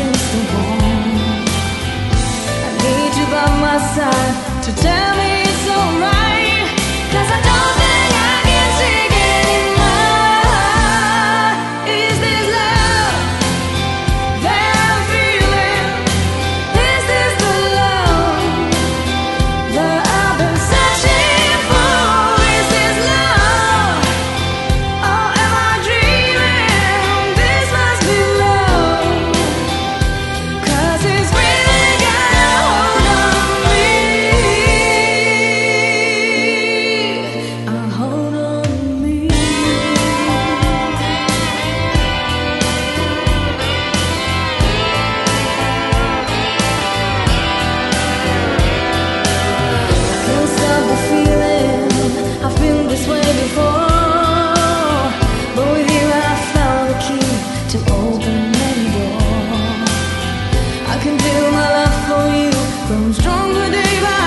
is the one. I need you by my side to tell me it's alright, 'cause I don't think I can take anymore. Is this love that I'm feeling? Is this the love that I've been searching for? Is this love? Or am I dreaming? This must be love, 'cause it's really got a hold on me. A hold on me. Can't stop the feeling. I've been this way before, but with you I found the key to open any door. I can feel my love for you growing stronger day by